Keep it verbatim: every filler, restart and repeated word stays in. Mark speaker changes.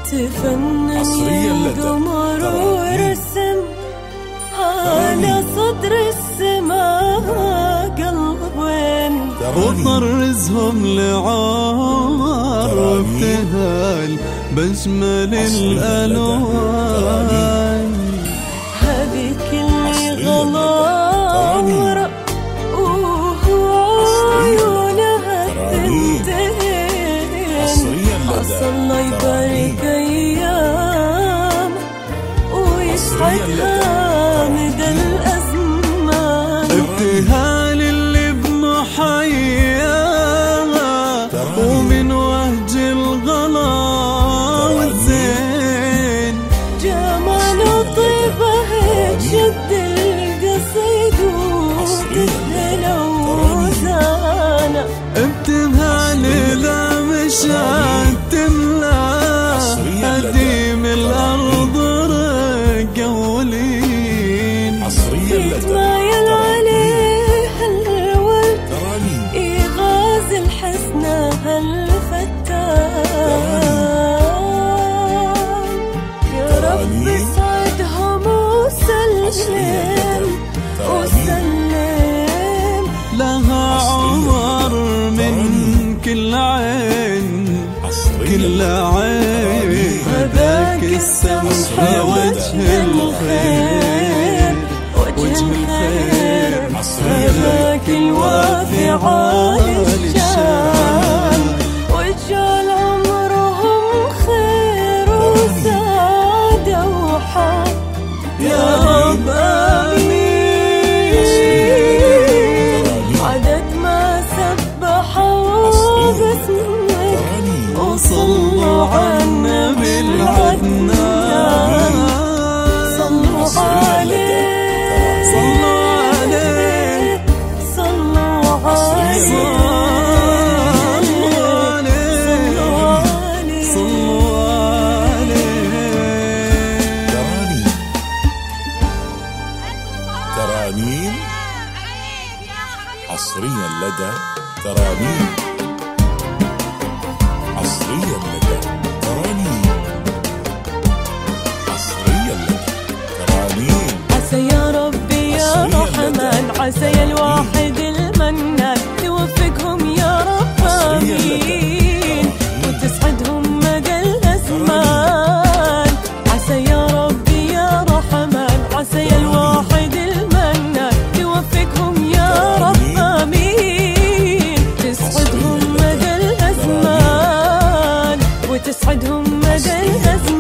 Speaker 1: تفنن القمر ورسم على صدر السماء قلبين
Speaker 2: وطرزهم لعمر وابتهال بجمل الألوان.
Speaker 1: هذيك اللي غلامرة وعيونها الثنتين عسى الله يبارك أيام ويسعدها مدى الأزمان.
Speaker 2: ابتهال اللي بمحياها ومن وهج الغلا زين
Speaker 1: جمال وطيبه تشد القصيد وتسهل وزانه.
Speaker 2: ابتهال لا مشعل تملا قديم الأرض رقولين
Speaker 1: يتمايل عليها الورد يغازل حسنها الفتان. يا رب اسعدهم وسلم وسلم
Speaker 2: لها عمر من كل عين كل عين. هذاك السمح وجه الخير وجه الخير
Speaker 1: هذاك الوافي عالي الشان وجعل عمرهم خير وسعادة وحب يا رب آمين. عدد ما سبحوا باسمك وصلوا على النبي العدنان. صلوا عليه
Speaker 2: صلوا عليه
Speaker 1: صلوا عليه
Speaker 2: صلوا عليه.
Speaker 3: ترانيم حصريا لدى ترانيم حصريا لدى ترانيم حصريا لدى ترانيم.
Speaker 1: عسى يا ربي يا رحمن عسى يا الواحد المنان توفقهم يا رب آمين وتسعدهم مدى الأزمان. عسى يا ربي يا رحمن عسى يا الواحد المنان توفقهم يا رب آمين تسعدهم مدى الأزمان وتسعدهم مدى الأزمان.